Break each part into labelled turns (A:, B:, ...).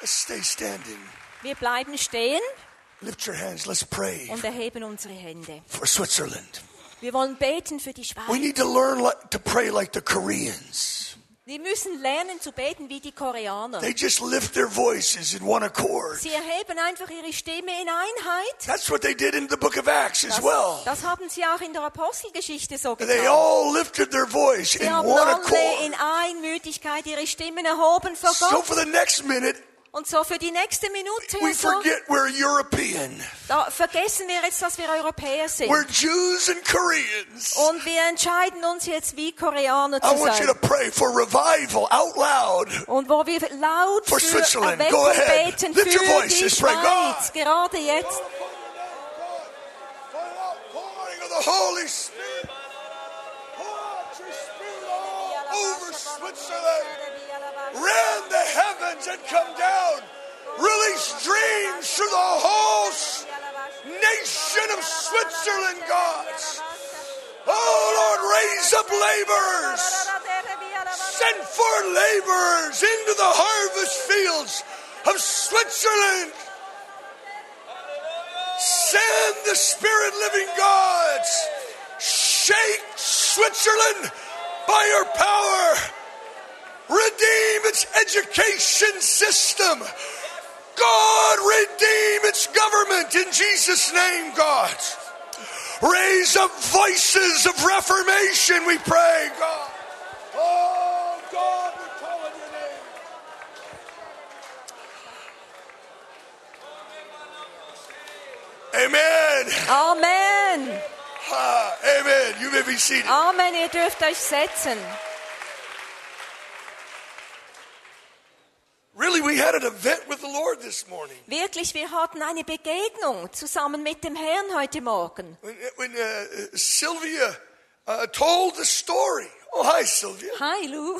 A: Let's stay standing.
B: Wir bleiben stehen
A: Lift your hands. Let's pray
B: und erheben unsere Hände.
A: for Switzerland.
B: Wir wollen beten für die
A: We
B: Schweiz.
A: need to learn to pray like the Koreans.
B: Wir müssen lernen zu beten wie die Koreaner.
A: They just lift their voices in one accord.
B: Sie erheben einfach ihre Stimme in Einheit.
A: That's what they did in the book of Acts as well.
B: Das haben sie auch in der Apostelgeschichte so
A: They
B: getan.
A: all lifted their voice
B: Sie
A: in
B: haben
A: one
B: alle
A: accord.
B: in Einmütigkeit ihre Stimmen erhoben vor
A: So
B: Gott.
A: for the next minute,
B: Und so für die nächste Minute
A: we
B: so,
A: forget we're European.
B: da vergessen wir jetzt, dass wir Europäer sind.
A: We're Jews and Koreans.
B: Und wir entscheiden uns jetzt, wie Koreaner
A: I
B: zu
A: want you to
B: sein.
A: pray for revival out loud.
B: Und wo wir laut
A: For
B: für
A: Switzerland. Go
B: Erweckung
A: ahead.
B: beten
A: Lift
B: für
A: your voices.
B: die
A: Pray,
B: Schweiz.
A: God.
B: Gerade jetzt.
A: Pouring of the Holy Spirit. Pour out your Spirit all over Switzerland. Rend the heavens and come down. Release dreams through the whole nation of Switzerland, God. Oh, Lord, raise up laborers. Send forth laborers into the harvest fields of Switzerland. Send the Spirit-living God. Shake Switzerland by your power. Redeem its education system. God, redeem its government in Jesus' name, God. Raise up voices of reformation, we pray, God. Oh, God, we call on your name. Amen.
B: Amen.
A: Amen. You may be seated.
B: Amen. Ihr dürft euch setzen.
A: Really, we had an event with the Lord this morning.
B: Wirklich, wir hatten eine Begegnung zusammen mit dem Herrn heute Morgen.
A: When Sylvia told the story. Oh, hi, Sylvia.
B: Hi, Lou.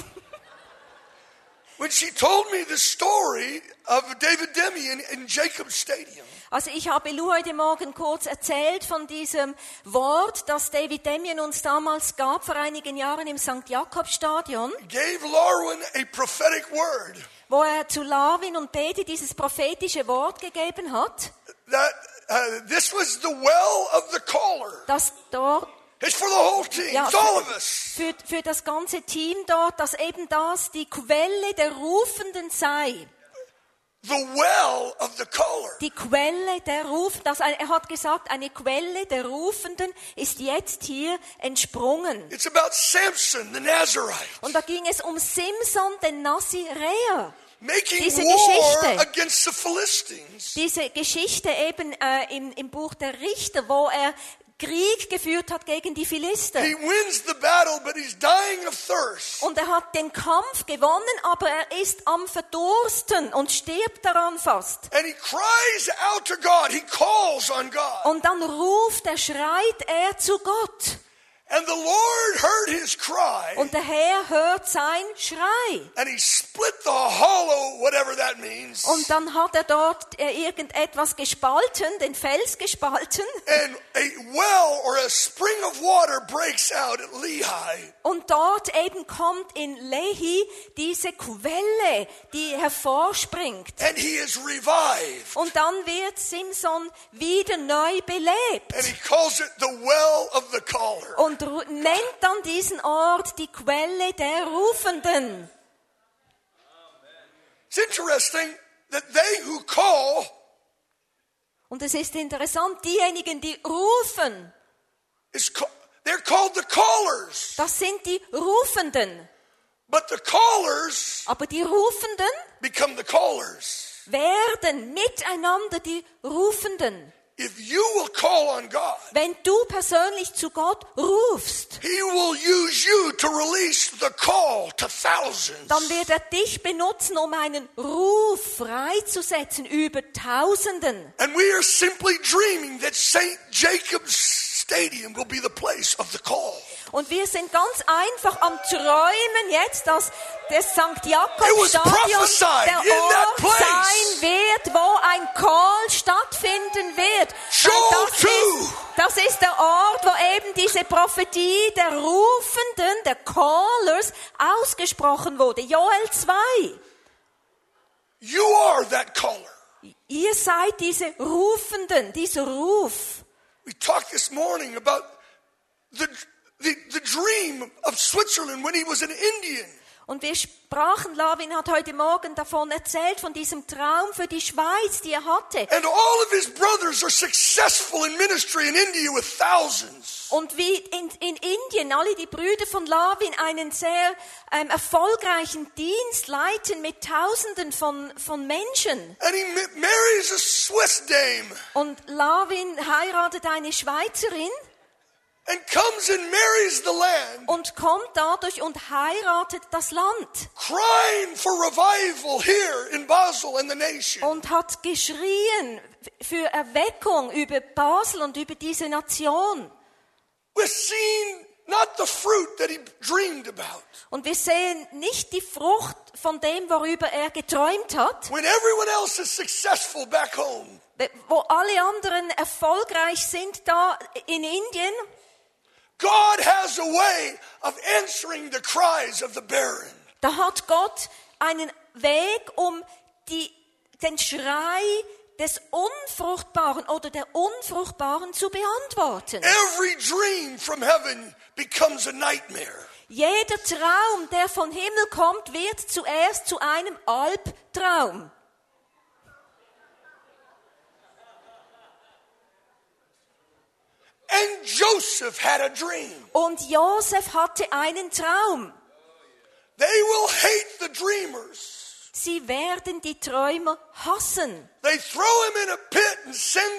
A: When she told me the story of David Demian in Jacob's Stadium,
B: Also ich habe Lou heute Morgen kurz erzählt von diesem Wort, das David Demian uns damals gab, vor einigen Jahren im St. Jakobstadion,
A: gave Larwin a prophetic word
B: wo er zu Larwin und Bede dieses prophetische Wort gegeben hat,
A: that this was the well of the caller.
B: dass dort
A: It's for the whole team.
B: Ja,
A: It's all of us.
B: für das ganze Team dort, dass eben das die Quelle der Rufenden sei.
A: The well of the caller.
B: Die Quelle der Rufenden, er hat gesagt, eine Quelle der Rufenden ist jetzt hier entsprungen.
A: It's about Samson, the Nazarite,
B: Und da ging es um Simson, den Naziräer.
A: making
B: Diese
A: war
B: Geschichte.
A: against the Philistines.
B: Diese Geschichte eben im Buch der Richter, wo er Krieg geführt hat gegen die Philister.
A: He wins the battle, but he's dying of thirst.
B: Und er hat den Kampf gewonnen, aber er ist am Verdursten und stirbt daran fast.
A: And he cries out to God. He calls on God.
B: Und dann schreit er zu Gott.
A: And the Lord heard his cry.
B: Und der Herr hört sein Schrei.
A: And he split the hollow, whatever that means.
B: Und dann hat er dort irgendetwas gespalten, den Fels gespalten.
A: And a well or a spring of water breaks out at Lehi.
B: Und dort eben kommt in Lehi diese Quelle, die hervorspringt.
A: And he is revived.
B: Und dann wird Simson wieder neu belebt.
A: And he calls it the well of the caller.
B: Und nennt dann diesen Ort die Quelle der Rufenden.
A: It's interesting that they who call
B: Und es ist interessant, diejenigen, die rufen,
A: they're called the callers.
B: das sind die Rufenden.
A: But the callers
B: Aber die Rufenden
A: become the callers.
B: werden miteinander die Rufenden.
A: If you will call on God,
B: Wenn du persönlich zu Gott rufst,
A: He will use you to release the call to thousands.
B: dann wird er dich benutzen, um einen Ruf freizusetzen über Tausenden.
A: And we are simply dreaming that St. Jacob's Stadium will be the place of the call.
B: Und wir sind ganz einfach am Träumen jetzt, dass das St.
A: It was
B: Jakobstadion
A: prophesied
B: der
A: in that
B: Ort
A: place.
B: sein wird, wo ein Call stattfinden wird.
A: Joel
B: Das ist der Ort, wo eben diese Prophetie der Rufenden, der Callers, ausgesprochen wurde. Joel 2.
A: You are that caller.
B: Ihr seid diese Rufenden, dieser Ruf.
A: We talked this morning about the dream of Switzerland when he was an Indian.
B: Und wir sprachen, Lavin hat heute Morgen davon erzählt, von diesem Traum für die Schweiz, die er hatte.
A: And all of his brothers are successful in ministry in India with thousands.
B: Und wie in Indien alle die Brüder von Lavin einen sehr erfolgreichen Dienst leiten mit Tausenden von Menschen.
A: And he marries a Swiss dame.
B: Und Lavin heiratet eine Schweizerin.
A: And comes and marries the land.
B: Und kommt dadurch und heiratet das Land.
A: Crying for revival here in Basel and the nation.
B: Und hat geschrien für Erweckung über Basel und über diese Nation.
A: We're seeing not the fruit that he dreamed about.
B: Und wir sehen nicht die Frucht von dem, worüber er geträumt hat.
A: When everyone else is successful back home.
B: Wo alle anderen erfolgreich sind da in Indien.
A: God has a way of answering the cries of the barren.
B: Da hat Gott einen Weg, um den Schrei des Unfruchtbaren oder der Unfruchtbaren zu beantworten.
A: Every dream from heaven becomes a nightmare.
B: Jeder Traum, der vom Himmel kommt, wird zuerst zu einem Albtraum.
A: And Joseph had a dream.
B: Und Josef hatte einen Traum.
A: They will hate the dreamers.
B: Sie werden die Träumer hassen.
A: They throw him in a pit and send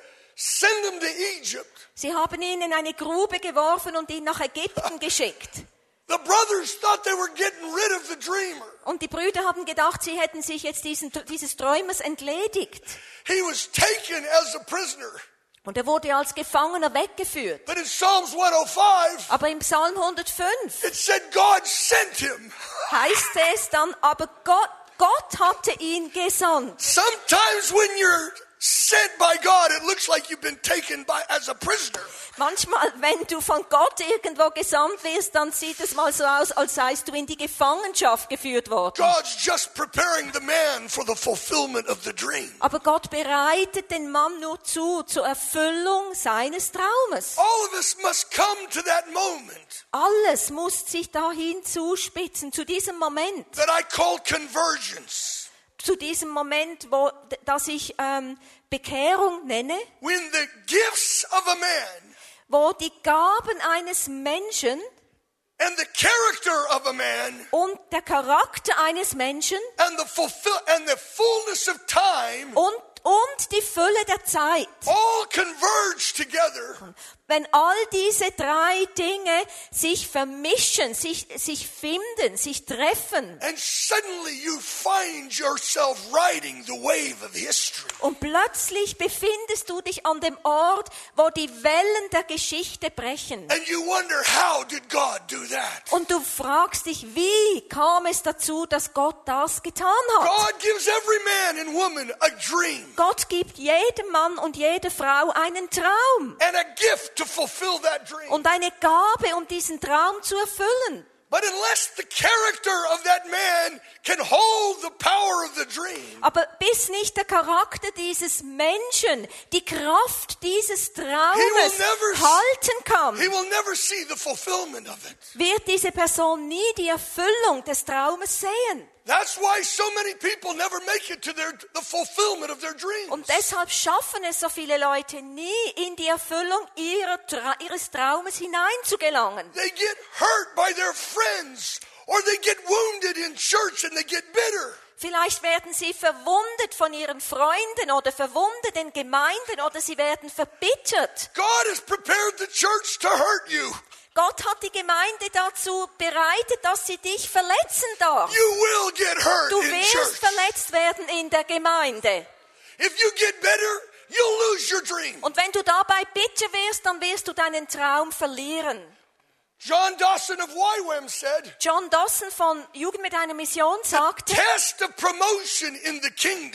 A: him to Egypt.
B: Sie haben ihn in eine Grube geworfen und ihn nach Ägypten geschickt.
A: The brothers thought they were getting rid of the dreamer.
B: Und die Brüder haben gedacht, sie hätten sich jetzt dieses Träumers entledigt.
A: He was taken as a prisoner.
B: Und er wurde als Gefangener weggeführt.
A: But in Psalms 105,
B: Aber im Psalm 105
A: it said God sent him.
B: heißt es dann, aber Gott hatte ihn gesandt.
A: Sometimes when you're sent by God, it looks like you've been taken as a prisoner.
B: Manchmal, wenn du von Gott irgendwo gesandt wirst, dann sieht es mal so aus, als seist du in die Gefangenschaft geführt worden.
A: God's just preparing the man for the fulfillment of the dream.
B: Aber Gott bereitet den Mann nur zur Erfüllung seines Traumes.
A: All of us must come to that moment
B: Alles muss sich dahin zuspitzen, zu diesem Moment.
A: that I call convergence.
B: Zu diesem Moment, das ich Bekehrung nenne,
A: When the gifts of a man
B: wo die Gaben eines Menschen
A: and the character of a man
B: und der Charakter eines Menschen
A: and the fullness of time
B: und die Fülle der Zeit,
A: all converge together.
B: wenn all diese drei Dinge sich vermischen, sich finden, sich treffen
A: And suddenly you find yourself riding the wave of history.
B: und plötzlich befindest du dich an dem Ort, wo die Wellen der Geschichte brechen.
A: And you wonder, how did God do that?
B: Und du fragst dich, wie kam es dazu, dass Gott das getan hat?
A: God gives every man and woman a dream
B: Gott gibt jedem Mann und jeder Frau einen Traum
A: and a gift to fulfill that dream.
B: und eine Gabe, um diesen Traum zu erfüllen.
A: But unless the character of that man can hold the power of the dream,
B: Aber bis nicht der Charakter dieses Menschen die Kraft dieses Traumes halten kann,
A: he will never see the fulfillment of it.
B: wird diese Person nie die Erfüllung des Traumes sehen.
A: That's why so many people never make it to the fulfillment of their dreams.
B: Und deshalb schaffen es so viele Leute nie, in die Erfüllung ihres Traumes hineinzugelangen.
A: They get hurt by their friends, or they get wounded in church and they get bitter.
B: Vielleicht werden sie verwundet von ihren Freunden oder verwundet in Gemeinden oder sie werden verbittert.
A: God has prepared the church to hurt you.
B: Gott hat die Gemeinde dazu bereitet, dass sie dich verletzen darf.
A: You will get hurt
B: Du
A: in
B: wirst
A: church.
B: verletzt werden in der Gemeinde.
A: If you get bitter, you'll lose your dream.
B: Und wenn du dabei bitter wirst, dann wirst du deinen Traum verlieren.
A: John Dawson of YWAM said,
B: John Dawson von Jugend mit einer Mission sagte,
A: test of promotion in the kingdom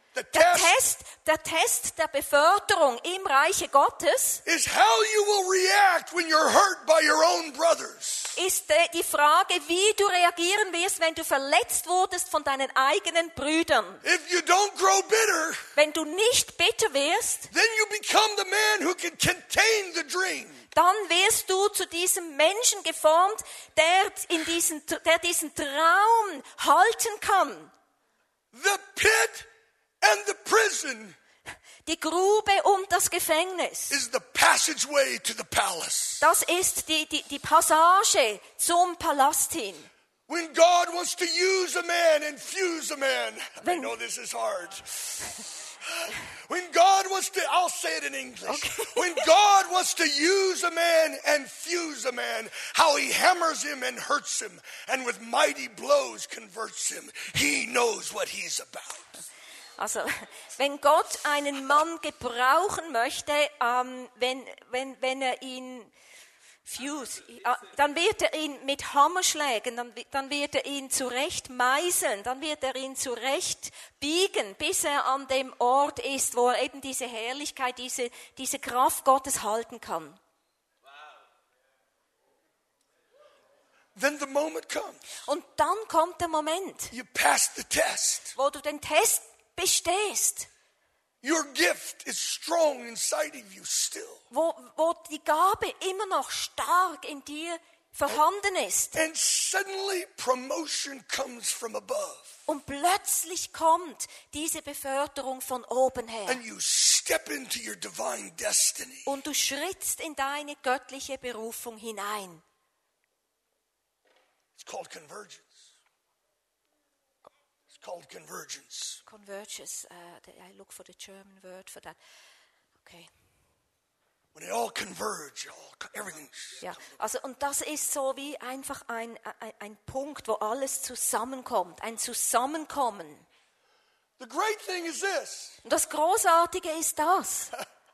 B: Der Test der Beförderung im Reiche Gottes
A: is how you will react when you're hurt by your own brothers.
B: ist die Frage, wie du reagieren wirst, wenn du verletzt wurdest von deinen eigenen Brüdern.
A: If you don't grow bitter,
B: Wenn du nicht bitter wirst,
A: then you become the man who can contain the dream.
B: dann wirst du zu diesem Menschen geformt, der diesen Traum halten kann.
A: The pit and the prison
B: Die Grube und das Gefängnis.
A: is the passageway to the palace.
B: Das ist die Passage zum Palast hin.
A: When God wants to use a man and fuse a man. I know this is hard. When God wants to, I'll say it in English.
B: Okay.
A: When God wants to use a man and fuse a man, how he hammers him and hurts him, and with mighty blows converts him. He knows what he's about.
B: Also, wenn Gott einen Mann gebrauchen möchte, wenn er ihn dann wird er ihn mit Hammerschlägen, dann wird er ihn zurecht meißeln, dann wird er ihn zurecht biegen, bis er an dem Ort ist, wo er eben diese Herrlichkeit, diese Kraft Gottes halten kann.
A: Then the moment comes.
B: Und dann kommt der Moment,
A: You pass the test.
B: wo du den Test bestehst,
A: Your gift is strong inside of you still.
B: wo die Gabe immer noch stark in dir vorhanden ist.
A: And suddenly promotion comes from above.
B: Und plötzlich kommt diese Beförderung von oben her.
A: And you step into your divine destiny.
B: Und du schrittst in deine göttliche Berufung hinein.
A: It's called convergence. It's called convergence.
B: Convergence, I look for the German word for that. Okay.
A: When they all converge, everything's...
B: Ja, also und das ist so wie einfach ein Punkt, wo alles zusammenkommt, ein Zusammenkommen.
A: The great thing is this.
B: Und das Großartige ist das.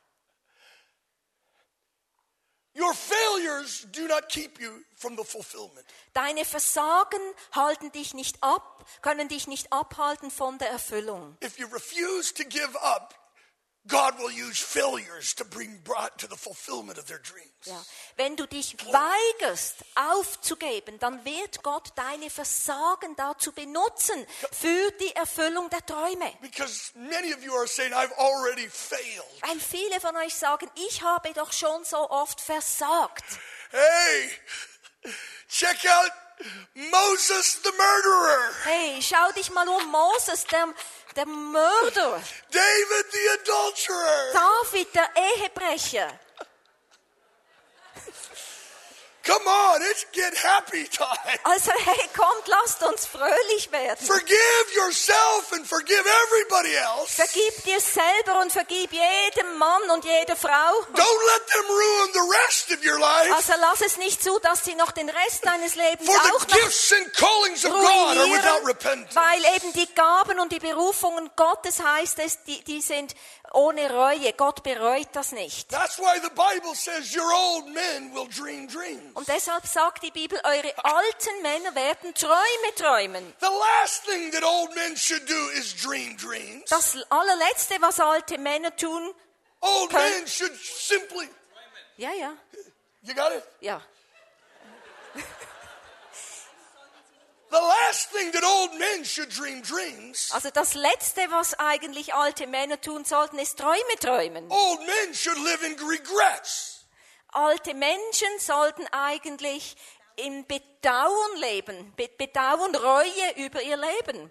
A: Your failures do not keep you from the fulfillment.
B: Deine Versagen halten dich nicht ab, können dich nicht abhalten von der Erfüllung.
A: If you refuse to give up, God will use failures to bring to the fulfillment of their dreams.
B: Ja. Wenn du dich weigerst, aufzugeben, dann wird Gott deine Versagen dazu benutzen, für die Erfüllung der Träume.
A: Because many of you are saying, I've already failed.
B: Weil viele von euch sagen, ich habe doch schon so oft versagt.
A: Hey, check out Moses the murderer.
B: Hey, schau dich mal um, Moses, der Mörder.
A: David the adulterer.
B: David, der Ehebrecher.
A: Come on, it's get happy time.
B: Also hey, kommt, lasst uns fröhlich werden.
A: Forgive yourself and forgive everybody else.
B: Vergib dir selber und vergib jedem Mann und jeder Frau.
A: Don't let them ruin the rest of your life.
B: Also lass es nicht zu, dass sie noch den Rest deines Lebens
A: For
B: auch
A: the
B: noch
A: gifts and callings of God are without repentance.
B: weil eben die Gaben und die Berufungen Gottes, heißt es, die sind ohne Reue. Gott bereut das nicht.
A: That's why the Bible says your old men will dream dreams.
B: Und deshalb sagt die Bibel, eure alten Männer werden Träume träumen.
A: The last thing that old men should do is dream dreams.
B: Das allerletzte, was alte Männer tun,
A: Old men should simply...
B: ja,
A: You got it?
B: ja.
A: The last thing that old men should dream dreams.
B: Also das Letzte, was eigentlich alte Männer tun sollten, ist Träume träumen.
A: Old men should live in regrets.
B: Alte Menschen sollten eigentlich im Bedauern leben, Bedauern, Reue über ihr Leben.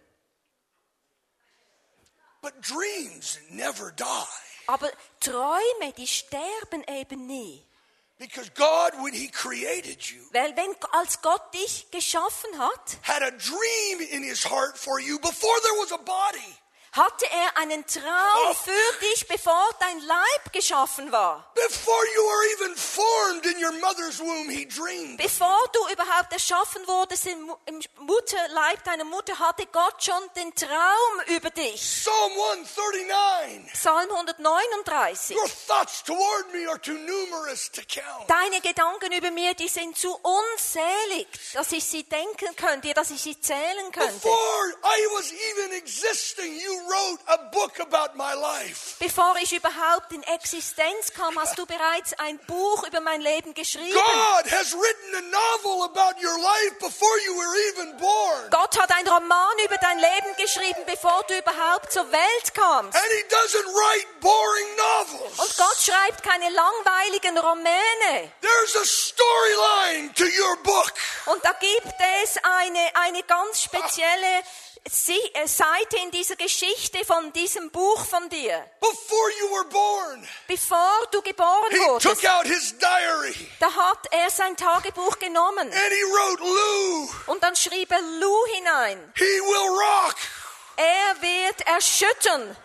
A: But dreams never die.
B: Aber Träume, die sterben eben nie.
A: Because God, when He created you,
B: Weil als Gott dich geschaffen hat,
A: had a dream in His heart for you before there was a body.
B: hatte er einen Traum für dich, bevor dein Leib geschaffen war.
A: Before you were even formed in your mother's womb, He dreamed.
B: Bevor du überhaupt erschaffen wurdest im Mutterleib deiner Mutter, hatte Gott schon den Traum über dich.
A: Psalm 139.
B: Psalm 139.
A: Your thoughts toward me are too numerous to count.
B: Deine Gedanken über mir, die sind zu unzählig, dass ich sie denken könnte, dass ich sie zählen könnte.
A: Before I was even existing, you wrote a book about my life.
B: Bevor ich überhaupt in Existenz kam, hast du bereits ein Buch über mein Leben geschrieben.
A: God has written a novel about your life before you were even born.
B: Gott hat einen Roman über dein Leben geschrieben, bevor du überhaupt zur Welt kamst.
A: And he doesn't write boring novels.
B: Und Gott schreibt keine langweiligen Romane.
A: There's a storyline to your book.
B: Und da gibt es eine ganz spezielle Seite in dieser Geschichte von diesem Buch von dir.
A: Before you were born,
B: Bevor du geboren
A: he took
B: wurdest,
A: out his diary
B: da hat er sein Tagebuch genommen.
A: and he wrote, Lou,
B: Und dann schrieb er Lou hinein.
A: he will rock.
B: Er wird erschüttern.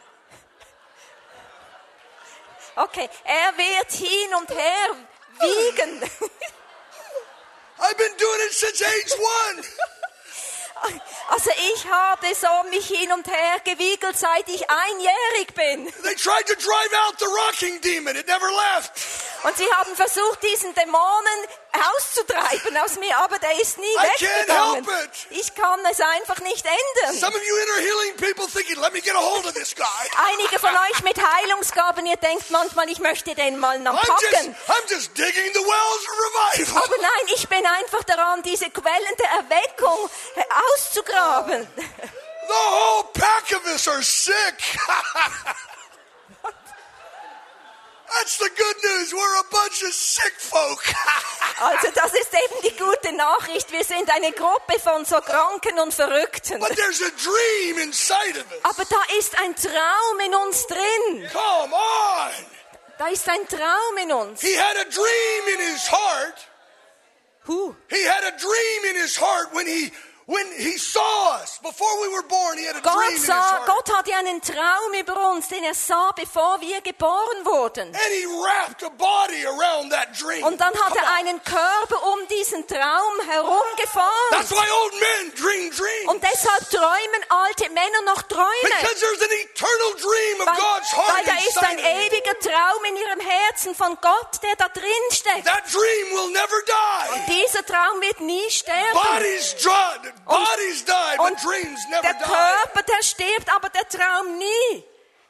B: Okay, er wird hin und her wiegen.
A: I've been doing it since age 1.
B: Also ich habe so mich hin und her gewiegelt, seit ich einjährig bin.
A: They tried to drive out the rocking demon. It never left.
B: Und sie haben versucht, diesen Dämonen auszutreiben aus mir, aber der ist nie
A: I can't
B: weggegangen.
A: help it.
B: Ich kann es einfach nicht ändern.
A: Some of you inner healing people thinking, let me get a hold of this guy.
B: Einige von euch mit Heilungsgaben, ihr denkt manchmal, ich möchte den mal packen.
A: I'm just digging the wells of revival.
B: Aber nein, ich bin einfach daran, diese Quellen der Erweckung auszugraben.
A: The whole pack of us are sick. That's the good news. We're a bunch of sick folk.
B: Also das ist eben die gute Nachricht. Wir sind eine Gruppe von so Kranken und Verrückten.
A: But there's a dream inside of us.
B: Aber da ist ein Traum in uns drin.
A: Come on.
B: Da ist ein Traum in uns.
A: He had a dream in his heart. He had a dream in his heart when he saw us. Before we were born, he had a dream in his heart.
B: Gott hatte einen Traum über uns, den er sah, bevor wir geboren wurden.
A: And he wrapped a body around that dream.
B: Und dann hat
A: Come
B: er
A: on.
B: einen Körper um diesen Traum
A: That's
B: herumgeformt.
A: why old men dream dreams.
B: Und deshalb träumen alte Männer noch Träume.
A: Because there's an eternal dream of God's heart
B: Weil da ist ein
A: inside of you.
B: ewiger Traum in ihrem Herzen von Gott, der da drin steckt.
A: That dream will never die.
B: Dieser Traum wird nie sterben.
A: Bodies die, but
B: Und
A: dreams never
B: der
A: die.
B: Körper, der stirbt, aber der Traum nie.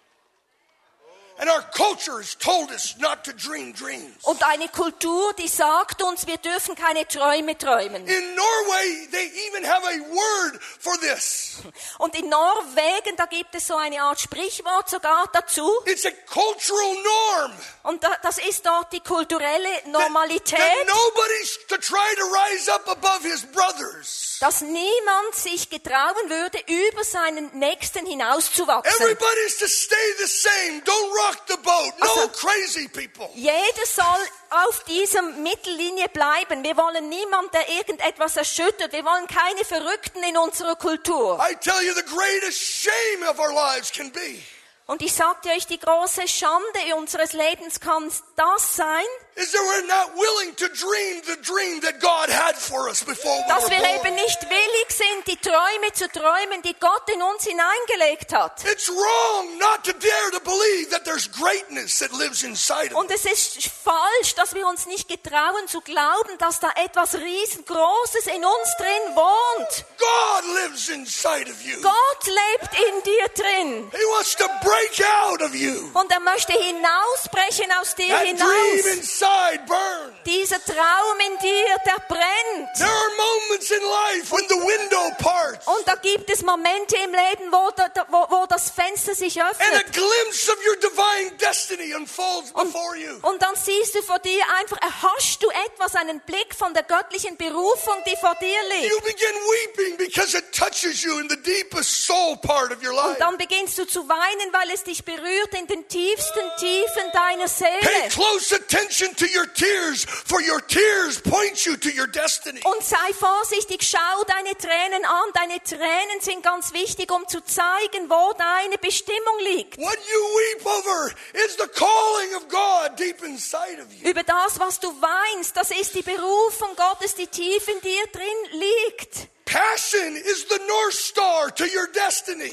A: And our culture has told us not to dream dreams.
B: Und eine Kultur, die sagt uns, wir dürfen keine Träume träumen.
A: In Norway, they even have a word for this.
B: Und in Norwegen, da gibt es so eine Art Sprichwort sogar dazu.
A: It's a cultural norm.
B: Und das ist dort die kulturelle Normalität,
A: That nobody's to try to rise up above his brothers.
B: dass niemand sich getrauen würde, über seinen Nächsten hinauszuwachsen.
A: Everybody's to stay the same. Don't rock the boat. No
B: Also-
A: crazy people.
B: Jeder soll auf dieser Mittellinie bleiben. Wir wollen niemanden, der irgendetwas erschüttert. Wir wollen keine Verrückten in unserer Kultur.
A: I tell you, the greatest shame of our lives can be
B: Und ich sagte euch, die große Schande unseres Lebens kann das sein,
A: is that we're not willing to dream the dream that God had for us before we
B: dass
A: were
B: wir
A: born.
B: eben nicht willig sind, die Träume zu träumen, die Gott in uns hineingelegt hat.
A: It's wrong not to dare to believe that there's greatness that lives inside of us.
B: Und es ist falsch, dass wir uns nicht getrauen zu glauben, dass da etwas riesengroßes in uns drin wohnt.
A: God lives inside of you.
B: Gott lebt in dir drin.
A: He wants to break out of you.
B: Und er möchte hinausbrechen aus dir
A: That dream
B: hinaus.
A: inside burns.
B: Dieser Traum in dir, der brennt.
A: There are moments in life when the window parts
B: Und da gibt es Momente im Leben, wo das Fenster sich
A: and a
B: öffnet.
A: glimpse of your divine destiny unfolds before you.
B: Und dann siehst du vor dir einfach, erhaschst du etwas, einen Blick von der göttlichen Berufung, die vor dir liegt.
A: You begin weeping because it touches you in the deepest soul part of your
B: Und
A: life.
B: dann beginnst du zu weinen, weil es dich berührt in den tiefsten Tiefen deiner
A: Pay
B: Seele.
A: close attention to your tears, for your tears point you to your destiny.
B: Und sei vorsichtig, schau deine Tränen an. Deine Tränen sind ganz wichtig, um zu zeigen, wo deine Bestimmung liegt.
A: What you weep over is the calling of God deep inside of you.
B: Über das, was du weinst, das ist die Berufung Gottes, die tief in dir drin liegt.
A: Passion is the North Star to your destiny.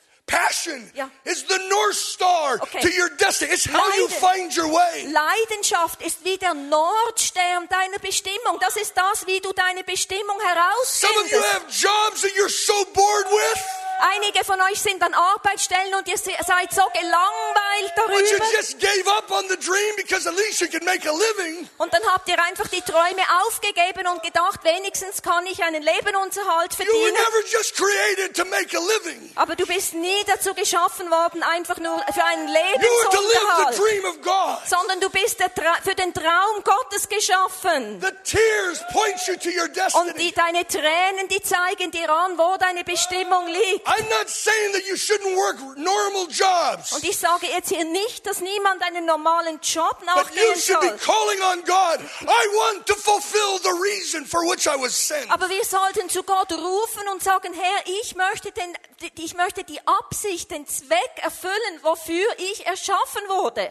A: Passion
B: Ja.
A: is the North Star
B: Okay.
A: to your destiny. It's how you find your way.
B: Leidenschaft ist wie der Nordstern deiner Bestimmung. Das ist das, wie du deine Bestimmung
A: Some of you
B: herausfindest.
A: have jobs that you're so bored with.
B: Einige von euch sind an Arbeitsstellen und ihr seid so gelangweilt
A: But you
B: darüber.
A: just gave up on the dream because at least you can make a living.
B: Und dann habt ihr einfach die Träume aufgegeben und gedacht, wenigstens kann ich einen Lebensunterhalt
A: You were
B: verdienen.
A: never just created to make a living.
B: Aber du bist nie dazu geschaffen worden, einfach nur für einen
A: You were to live the
B: Lebensunterhalt.
A: dream of God.
B: Sondern du bist für den Traum Gottes geschaffen.
A: The tears point you to your
B: Und
A: destiny.
B: deine Tränen, die zeigen dir an, wo deine Bestimmung liegt.
A: I'm not saying that you shouldn't work normal jobs,
B: Und ich sage jetzt hier nicht, dass niemand einen normalen Job
A: but you
B: nachgehen
A: should be
B: soll.
A: calling on God. I want to fulfill the reason for which I was sent.
B: Aber wir sollten zu Gott rufen und sagen, Herr, ich möchte die Absicht, den Zweck erfüllen, wofür ich erschaffen wurde.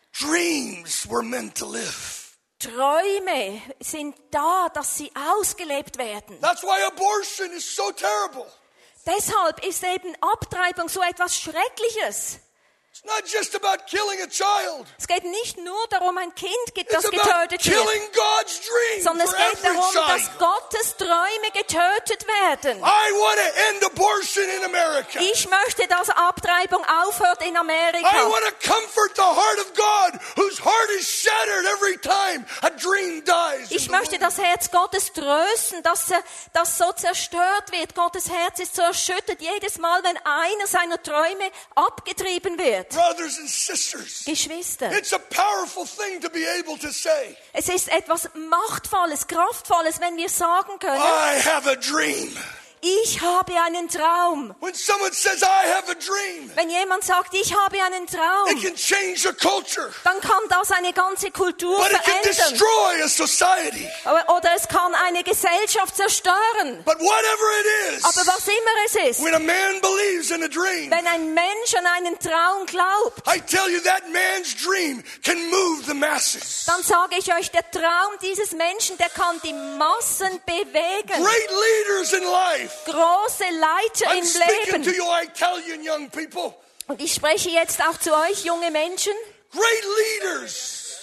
A: Dreams were meant to live.
B: Träume sind da, dass sie ausgelebt werden.
A: That's why abortion is so terrible.
B: Deshalb ist eben Abtreibung so etwas Schreckliches.
A: It's not just about killing a child.
B: Es geht nicht nur darum, ein Kind, das
A: It's about
B: getötet wird,
A: killing God's dream
B: sondern
A: for
B: es geht
A: every
B: darum, dass
A: child.
B: Gottes Träume getötet werden.
A: I want to end abortion in America.
B: Ich möchte, dass Abtreibung aufhört in
A: I
B: Amerika.
A: want to comfort the heart of God, whose heart is shattered every time a dream dies. in
B: Ich
A: the
B: möchte
A: womb.
B: das Herz Gottes trösten, dass das so zerstört wird. Gottes Herz ist so erschüttert jedes Mal, wenn einer seiner Träume abgetrieben wird.
A: Brothers and sisters,
B: Geschwister,
A: it's a powerful thing to be able to say,
B: es ist etwas Machtvolles, Kraftvolles, wenn wir sagen können,
A: I have a dream.
B: ich habe einen Traum.
A: When someone says, I have a dream,
B: Wenn jemand sagt, ich habe einen
A: it
B: Traum,
A: can change a culture,
B: dann kann das eine ganze Kultur
A: but it can
B: verändern.
A: destroy a society.
B: Oder es kann eine Gesellschaft zerstören.
A: But whatever it
B: Aber
A: is,
B: was immer es ist,
A: when a man believes in a dream,
B: wenn ein Mensch an einen Traum glaubt,
A: I tell you that man's dream can move the masses.
B: dann sage ich euch, der Traum dieses Menschen, der kann die Massen bewegen.
A: Great leaders in life.
B: Große Leiter
A: I'm
B: im
A: speaking to
B: Leben.
A: you Italian young people.
B: Und ich spreche jetzt auch zu euch, junge Menschen.
A: Great leaders.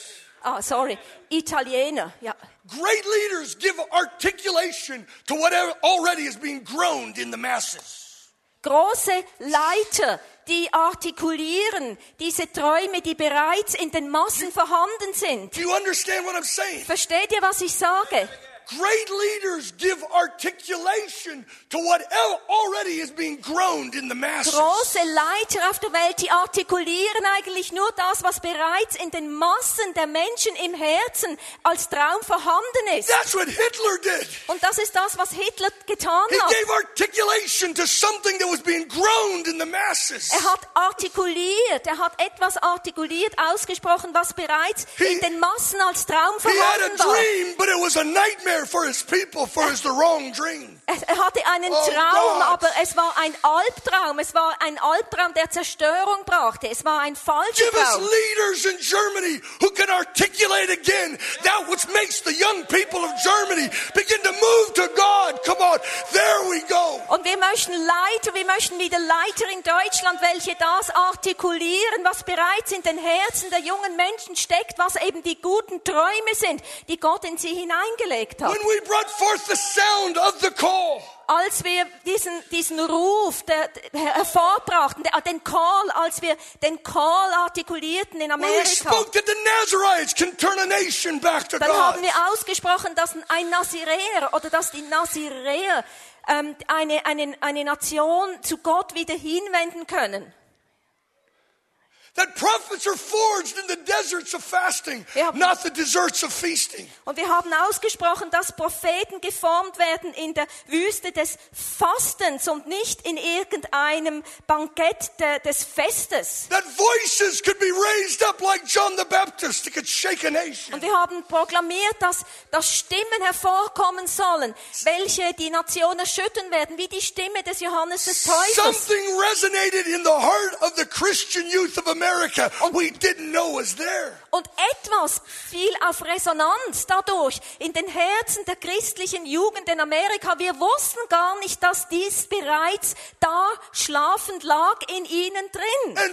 B: Italiener, ja.
A: Great leaders give articulation to whatever already is being groaned in the masses.
B: Große Leiter, die artikulieren diese Träume, die bereits in den Massen vorhanden sind.
A: Do you understand what I'm saying?
B: Versteht ihr, was ich sage?
A: Great leaders give articulation to what already is being groaned in the masses.
B: Große Leiter auf der Welt, die artikulieren eigentlich nur das, was bereits in den Massen der Menschen im Herzen als Traum vorhanden ist.
A: That's what Hitler did.
B: Und das ist das, was Hitler getan
A: He
B: hat.
A: gave articulation to something that was being groaned in the masses.
B: Er hat etwas artikuliert, ausgesprochen, was bereits in den Massen als Traum
A: He had a
B: vorhanden war.
A: dream, but it was a nightmare for his people, the wrong dream.
B: Er hatte einen
A: Oh
B: Traum,
A: Gott.
B: aber es war ein Albtraum. Es war ein Albtraum, der Zerstörung brachte. Es war ein falscher
A: Give us
B: Traum.
A: leaders in Germany who can articulate again that which makes the young people of Germany begin to move to God. Come on, there we go.
B: Und wir möchten wieder Leiter in Deutschland, welche das artikulieren, was bereits in den Herzen der jungen Menschen steckt, was eben die guten Träume sind, die Gott in sie hineingelegt hat.
A: When we brought forth the sound of the call,
B: Als wir diesen Ruf hervorbrachten, als wir den Call artikulierten in
A: when we
B: Amerika,
A: spoke that the Nazarites can turn a nation back to
B: dann
A: God.
B: haben wir ausgesprochen, dass dass die Naziräer eine Nation zu Gott wieder hinwenden können.
A: That prophets are forged in the deserts of fasting,
B: Ja.
A: not the deserts of feasting.
B: Und wir haben ausgesprochen, dass Propheten geformt werden in der Wüste des Fastens und nicht in irgendeinem Bankett des Festes.
A: That voices could be raised up like John the Baptist that could shake a nation.
B: Und wir haben proklamiert, dass Stimmen hervorkommen sollen, welche die Nation erschüttern werden, wie die Stimme des Johannes des Täufers.
A: Something resonated in the heart of the Christian youth of America America we didn't know was there.
B: Und etwas fiel auf Resonanz dadurch in den Herzen der christlichen Jugend in Amerika. Wir wussten gar nicht, dass dies bereits da schlafend lag in ihnen drin.
A: And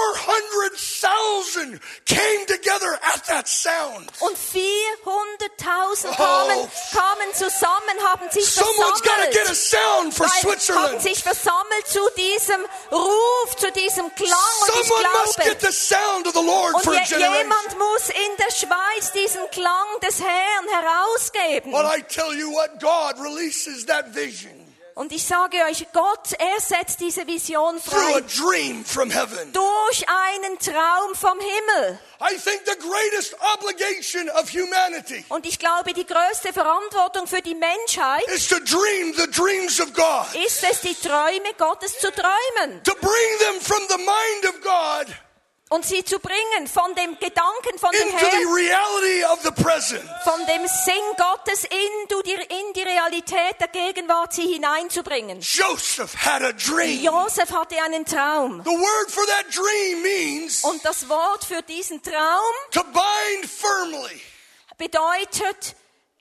A: 400,000 came together at that sound.
B: Und 400.000 kamen zusammen, haben sich
A: Someone's got to get a sound for
B: haben
A: Switzerland.
B: sich versammelt zu diesem Ruf, zu diesem Klang. Und ich
A: Someone must get
B: glaube,
A: the sound of the Lord for a
B: und
A: generation.
B: jemand muss in der Schweiz diesen Klang des Herrn herausgeben.
A: But I tell you what, God releases that vision
B: Und ich sage euch, Gott, er setzt diese Vision
A: through a
B: frei.
A: dream from heaven.
B: Durch einen Traum vom Himmel.
A: I think the greatest obligation of humanity
B: Und ich glaube, die größte Verantwortung für die Menschheit
A: is to dream the dreams of God.
B: ist es, die Träume Gottes zu träumen.
A: To bring them from the mind of God
B: Und sie zu bringen von dem Gedanken von dem
A: into the
B: Herrn,
A: reality of the present.
B: von dem Sinn Gottes in die Realität der Gegenwart sie hineinzubringen.
A: Joseph had a dream.
B: Josef hatte einen Traum.
A: The word for that dream means
B: Und das Wort für diesen Traum
A: to bind firmly.
B: bedeutet,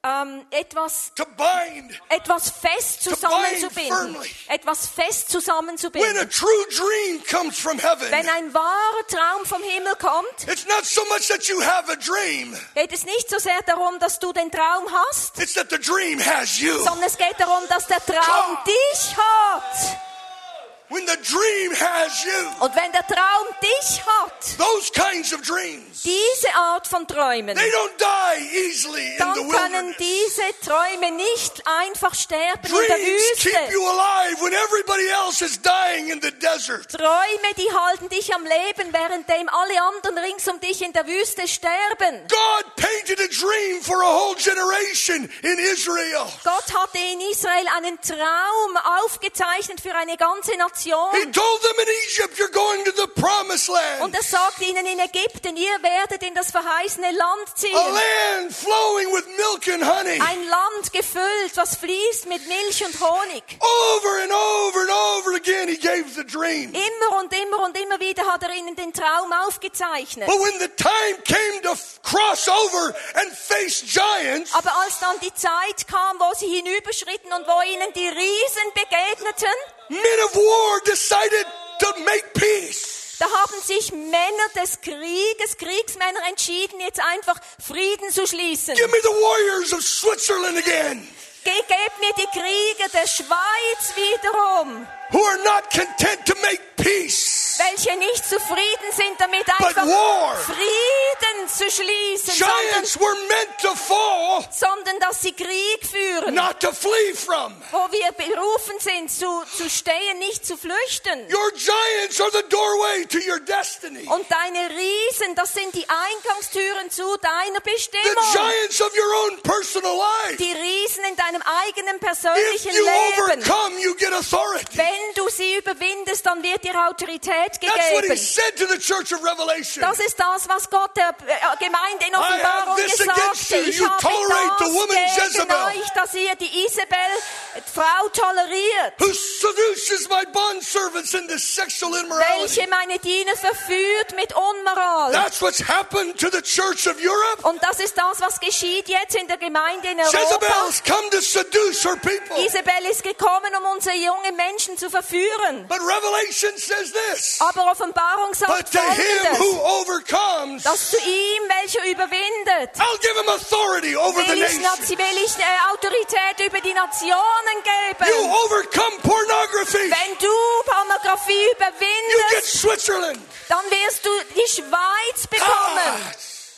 B: etwas
A: To bind.
B: fest zusammenzubinden. Etwas fest
A: When a
B: zusammenzubinden.
A: true dream comes from heaven,
B: Wenn ein wahrer Traum vom Himmel kommt,
A: it's not so much that you have a dream,
B: geht es nicht so sehr darum, dass du den Traum hast,
A: it's that the dream has you.
B: sondern es geht darum, dass der Traum dich hat.
A: When the dream has you,
B: Und wenn der Traum dich hat,
A: those kinds of dreams,
B: diese Art von Träumen,
A: they don't die easily in
B: dann
A: the
B: können
A: wilderness.
B: diese Träume nicht einfach sterben in der
A: Dreams keep
B: Wüste.
A: you alive when everybody else is dying in the desert.
B: Träume, die halten dich am Leben, währenddem alle anderen rings um dich in der Wüste sterben.
A: God painted a dream for a whole generation in Israel.
B: Gott hatte in Israel einen Traum aufgezeichnet für eine ganze Nation.
A: He told them in Egypt, you're going to the promised land.
B: Und er sagt ihnen in Ägypten, ihr werdet in das verheißene Land
A: A
B: ziehen.
A: land flowing with milk and honey.
B: Ein Land gefüllt, was fließt mit Milch und Honig.
A: Over and over and over again, he gave the dream.
B: Immer und immer und immer wieder hat er ihnen den Traum aufgezeichnet.
A: But when the time came to cross over and face giants,
B: Aber als dann die Zeit kam, wo sie hinüberschritten und wo ihnen die Riesen begegneten,
A: men of war decided to make peace.
B: da haben sich Männer des Krieges, Kriegsmänner entschieden, jetzt einfach Frieden zu schließen.
A: Give me the warriors of Switzerland again,
B: Gebt mir die Krieger der Schweiz wiederum,
A: who are not content to make peace,
B: welche nicht zufrieden sind, damit
A: but
B: einfach
A: war.
B: Frieden zu schließen,
A: Giants were meant to fall,
B: sondern dass sie Krieg führen,
A: not to flee from.
B: wo wir berufen sind, zu stehen, nicht zu flüchten.
A: Your giants are the doorway to your destiny.
B: Und deine Riesen, das sind die Eingangstüren zu deiner
A: The
B: Bestimmung.
A: giants of your own personal life.
B: Die Riesen in deinem eigenen
A: If
B: persönlichen
A: you
B: Leben.
A: overcome, you get authority.
B: Wenn du sie überwindest, dann wird dir Autorität
A: That's what he
B: gegeben.
A: said to the church of Revelation.
B: Das ist das, was Gott der Gemeinde in Offenbarung
A: I have this
B: gesagt
A: against you.
B: hat. Ich
A: You
B: habe
A: tolerate the
B: das
A: woman
B: gegen
A: Jezebel.
B: euch, dass ihr die Isabel, Frau, toleriert,
A: Who seduces my bondservants into sexual immorality.
B: welche meine Diener verführt mit Unmoral.
A: That's what's happened to the church of Europe.
B: Und das ist das, was geschieht jetzt in der Gemeinde in Europa.
A: Jezebel's come to seduce her people.
B: Isabel ist gekommen, um unsere jungen Menschen zu verführen.
A: But Revelation says this.
B: Aber Offenbarung
A: But
B: sagt
A: to him who
B: Folgendes,
A: overcomes,
B: dass zu ihm, welcher überwindet,
A: I'll give him authority over the
B: will ich
A: nation.
B: Autorität über die Nationen geben.
A: You overcome pornography.
B: Wenn du Pornografie
A: You get
B: überwindest,
A: Switzerland.
B: dann wirst du die Schweiz bekommen.
A: Ah.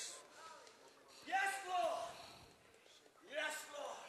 C: Yes, Lord. Yes, Lord.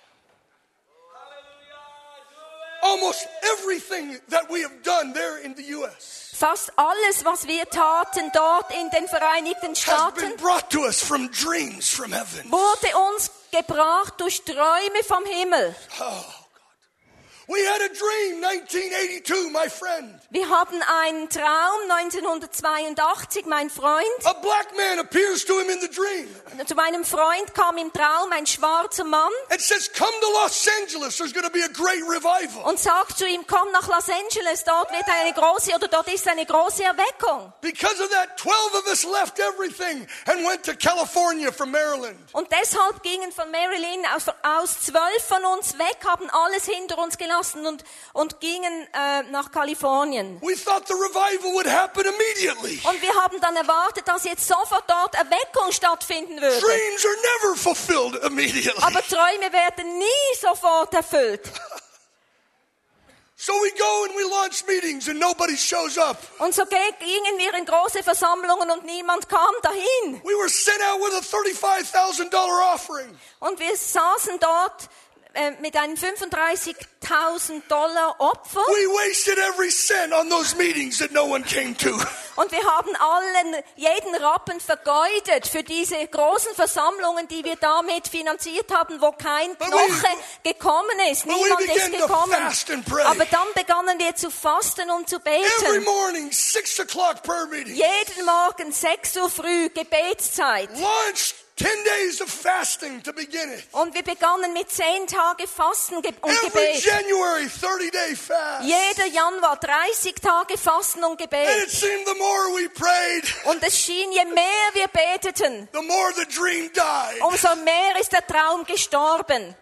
C: Hallelujah. Do it.
A: Almost everything that we have done there in the U.S.
B: Fast alles, was wir taten dort in den Vereinigten
A: has
B: Staaten,
A: been brought to us from dreams from heaven.
B: wurde uns gebracht durch Träume vom Himmel.
A: Oh, God. We had a dream, 1982, my friend.
B: Wir hatten einen Traum 1982, mein Freund.
A: A black man appears to him in the dream
B: Zu meinem Freund kam im Traum ein schwarzer Mann
A: and says, come to Los Angeles, there's going to be a great revival.
B: und sagt zu ihm, komm nach Los Angeles, dort ist eine große Erweckung.
A: Because of that, 12 of us left everything and went to California from Maryland.
B: Und deshalb gingen von Maryland aus 12 von uns weg, haben alles hinter uns gelassen und gingen nach Kalifornien.
A: We thought the revival would happen immediately.
B: Und wir haben dann erwartet, dass jetzt sofort dort Erweckung stattfinden würde.
A: Dreams are never fulfilled immediately.
B: Aber Träume werden nie sofort erfüllt.
A: So we go and we launch meetings and nobody shows up.
B: Und so gingen wir in große Versammlungen und niemand kam dahin.
A: We were sent out with a $35,000 offering.
B: Und wir saßen dort mit einem $35,000 Opfer.
A: We wasted every cent on those meetings that no one came to.
B: Und wir haben jeden Rappen vergeudet für diese großen Versammlungen, die wir damit finanziert haben, wo kein Knoche gekommen ist. Niemand ist gekommen. Aber dann begannen wir zu fasten und zu
A: Every
B: beten.
A: morning, 6 o'clock prayer meeting.
B: Jeden Morgen 6 Uhr früh Gebetszeit.
A: Launched 10 days of fasting to begin it.
B: Und wir begannen mit 10 Tage Fasten und
A: Every
B: Gebet.
A: January, 30-day fast.
B: Jeder Januar 30 Tage Fasten und
A: And it
B: Gebet.
A: seemed the more we prayed,
B: Und es schien, je mehr wir beteten,
A: the more the dream died.
B: umso mehr ist der Traum gestorben.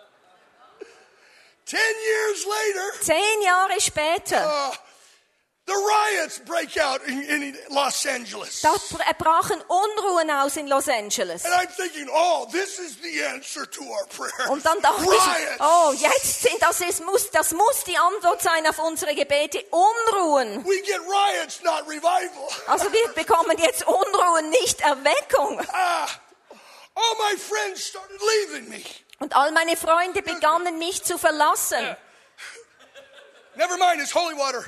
A: 10 years later,
B: 10 Jahre später,
A: the riots break out in Los Angeles.
B: da brachen Unruhen aus in Los Angeles.
A: And I'm thinking, oh, this is the answer to our prayer.
B: Und dann dachte
A: Riots.
B: ich, oh, das muss die Antwort sein auf unsere Gebete. Unruhen.
A: We get riots, not revival.
B: Also wir bekommen jetzt Unruhen, nicht Erweckung.
A: All my friends started leaving me.
B: Und all meine Freunde begannen mich zu verlassen.
A: Never mind, it's holy water.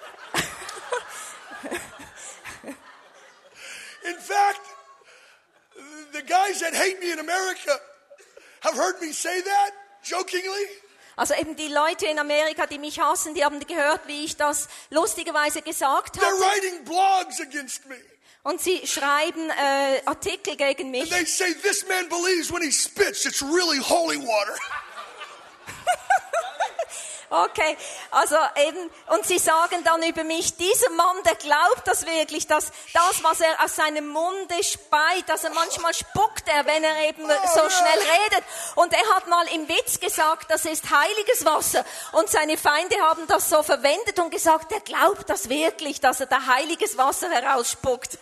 A: In fact, the guys that hate me in America have heard me say that jokingly.
B: Also eben die Leute in Amerika, die mich hassen, die haben gehört, wie ich das lustigerweise gesagt
A: They're
B: habe.
A: writing blogs against me.
B: Und sie schreiben Artikel gegen
A: And
B: mich.
A: they say this man believes when he spits, it's really holy water.
B: Okay, also eben, und sie sagen dann über mich, dieser Mann, der glaubt das wirklich, dass das, was er aus seinem Munde speit, dass er manchmal spuckt wenn er eben so schnell redet. Und er hat mal im Witz gesagt, das ist heiliges Wasser. Und seine Feinde haben das so verwendet und gesagt, er glaubt das wirklich, dass er da heiliges Wasser herausspuckt.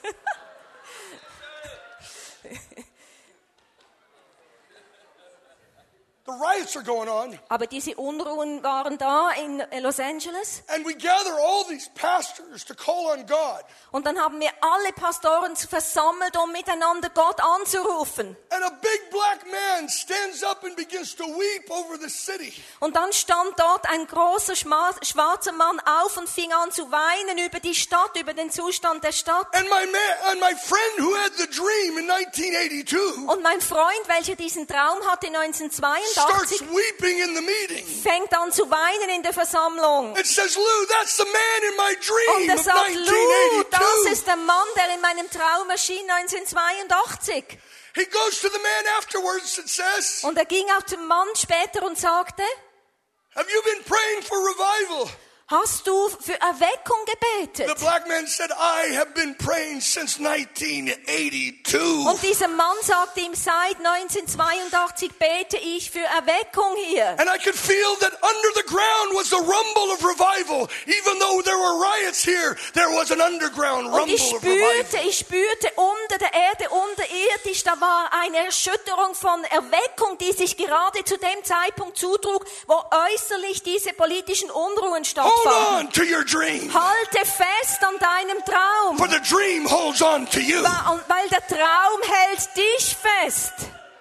A: The riots are going on.
B: Aber diese Unruhen waren da in Los Angeles.
A: And we gather all these pastors to call on God.
B: Und dann haben wir alle Pastoren versammelt, um miteinander Gott anzurufen.
A: And a big black man stands up and begins to weep over the city.
B: Und dann stand dort ein großer schwarzer Mann auf und fing an zu weinen über die Stadt, über den Zustand der Stadt.
A: And my friend who had the dream in 1982
B: Und mein Freund, welcher diesen Traum hatte
A: starts
B: 1982,
A: weeping in the meeting.
B: fängt an zu weinen in der Versammlung.
A: It says, Lou, that's the man in my
B: Und
A: dream
B: er
A: of
B: sagt, Lou, das
A: 1982.
B: ist der Mann, der in meinem Traum erschien 1982.
A: He goes to the man afterwards and says,
B: Und er ging auf den Mann später und sagte,
A: have you been praying for revival?
B: hast du für Erweckung
A: The
B: gebetet?
A: black man said, I have been praying since 1982.
B: Und dieser Mann sagte ihm, seit 1982 bete ich für Erweckung hier.
A: And I could feel that under the ground was the rumble of revival. Even though there were riots here, there was an underground
B: Und
A: rumble
B: ich
A: of revival.
B: spürte unter der Erde, unterirdisch, da war eine Erschütterung von Erweckung, die sich gerade zu dem Zeitpunkt zutrug, wo äußerlich diese politischen Unruhen
A: Hold
B: stattfanden.
A: on to your dream.
B: Halte fest an deinem Traum,
A: For the dream holds on to you.
B: weil der Traum hält dich fest.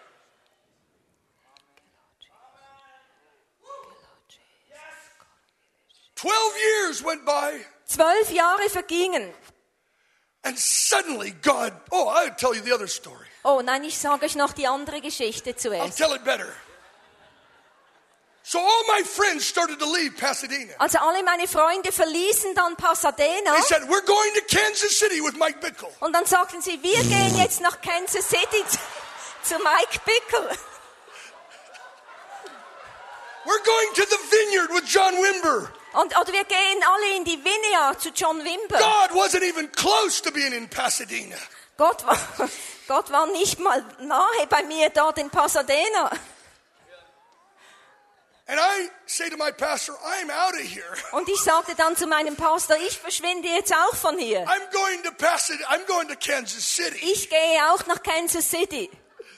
A: 12 years went by,
B: 12 Jahre vergingen.
A: and suddenly God, I'll tell you the other story.
B: Oh nein, ich sage euch noch die andere Geschichte
A: I'll
B: zuerst.
A: tell it better. So all my friends started to leave Pasadena.
B: Also alle meine Freunde verließen dann Pasadena.
A: They said, we're going to Kansas City with Mike Bickle.
B: Und dann sagten sie, wir gehen jetzt nach Kansas City zu Mike Bickle.
A: We're going to the Vineyard with John Wimber.
B: Oder wir gehen alle in die Vineyard zu John Wimber.
A: God wasn't even close to being in Pasadena.
B: Gott war nicht mal nahe bei mir dort in Pasadena.
A: And I say to my pastor, I'm out of here.
B: Und ich sagte dann zu meinem Pastor, ich verschwinde jetzt auch von hier.
A: I'm going to Kansas City.
B: Ich gehe auch nach Kansas City.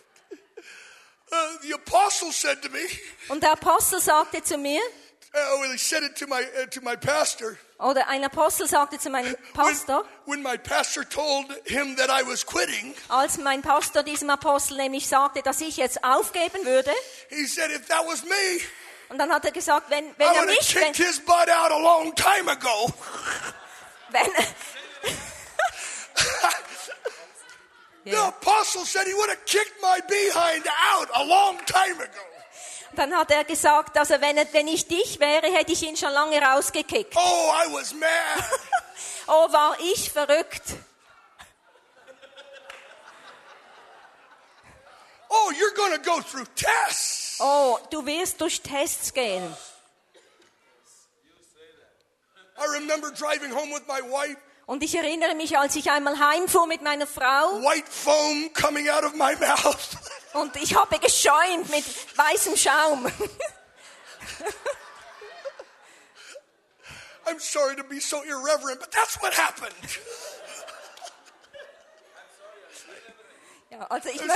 A: The apostle said to me,
B: Und der Apostel sagte zu mir,
A: well, he said it to my pastor.
B: oder ein Apostel sagte zu meinem Pastor,
A: When my pastor told him that I was quitting,
B: als mein Pastor diesem Apostel nämlich sagte, dass ich jetzt aufgeben würde,
A: he said, if that was me,
B: und dann hat er gesagt, wenn
A: I
B: er
A: would have
B: mich,
A: kicked his butt out a long time ago. The apostle said he would have kicked my behind out a long time ago.
B: Dann hat er gesagt, also wenn ich dich wäre, hätte ich ihn schon lange rausgekickt.
A: Oh, I was mad.
B: Oh, war ich verrückt.
A: Oh, you're going to go through tests.
B: Oh, du wirst durch Tests gehen.
A: I remember driving home with my wife.
B: Und ich erinnere mich, als ich einmal heimfuhr mit meiner Frau
A: White foam coming out of my mouth.
B: und ich habe geschäumt mit weißem Schaum.
A: I'm sorry to be so irreverent, but that's what happened.
B: Ja, also ich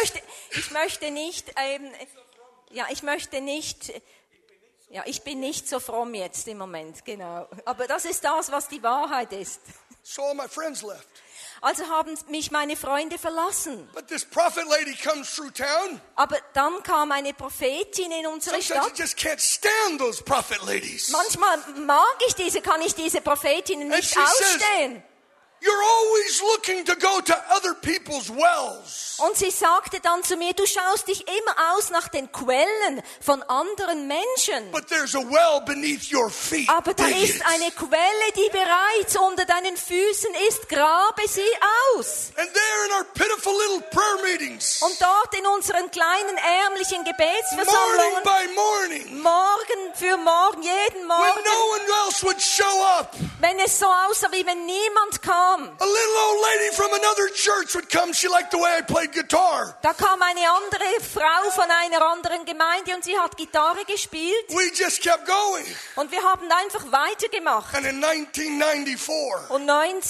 B: bin nicht so fromm jetzt im Moment, genau. Aber das ist das, was die Wahrheit ist.
A: So all my friends left.
B: Also haben mich meine Freunde verlassen.
A: But this prophet lady comes through town.
B: Aber dann kam eine Prophetin in unsere
A: Sometimes
B: Stadt.
A: you just can't stand those prophet ladies.
B: Manchmal kann ich diese Prophetinnen
A: And
B: nicht
A: she says,
B: ausstehen.
A: you're always looking to go to other people's wells.
B: Und sie sagte dann zu mir, du schaust dich immer aus nach den Quellen von anderen Menschen.
A: But there's a well beneath your feet.
B: Aber da
A: Dig
B: ist
A: it.
B: eine Quelle, die bereits unter deinen Füßen ist. Grabe sie aus.
A: And there in our pitiful little prayer meetings,
B: Und dort in unseren kleinen ärmlichen
A: morning
B: Gebetsversammlungen,
A: by morning,
B: Morgen für Morgen, jeden
A: when
B: Morgen,
A: no one else would show up,
B: wenn es so aussah, wie wenn niemand kam,
A: a little old lady from another church would come. She liked the way I played guitar.
B: da kam eine andere Frau von einer anderen Gemeinde und sie hat Gitarre gespielt
A: We just kept going.
B: und wir haben einfach weitergemacht.
A: And in 1994,
B: Und